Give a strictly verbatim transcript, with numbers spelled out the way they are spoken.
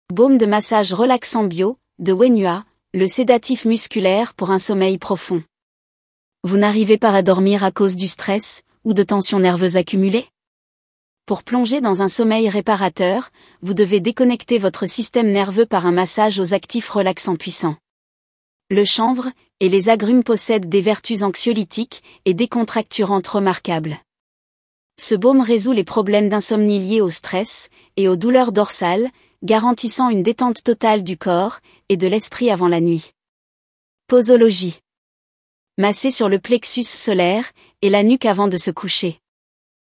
Baume de massage relaxant bio, de Wenhua, le sédatif musculaire pour un sommeil profond. Vous n'arrivez pas à dormir à cause du stress, ou de tensions nerveuses accumulées? Pour plonger dans un sommeil réparateur, vous devez déconnecter votre système nerveux par un massage aux actifs relaxants puissants. Le chanvre et les agrumes possèdent des vertus anxiolytiques et décontracturantes remarquables. Ce baume résout les problèmes d'insomnie liés au stress et aux douleurs dorsales, garantissant une détente totale du corps et de l'esprit avant la nuit. Posologie. Masser sur le plexus solaire et la nuque avant de se coucher.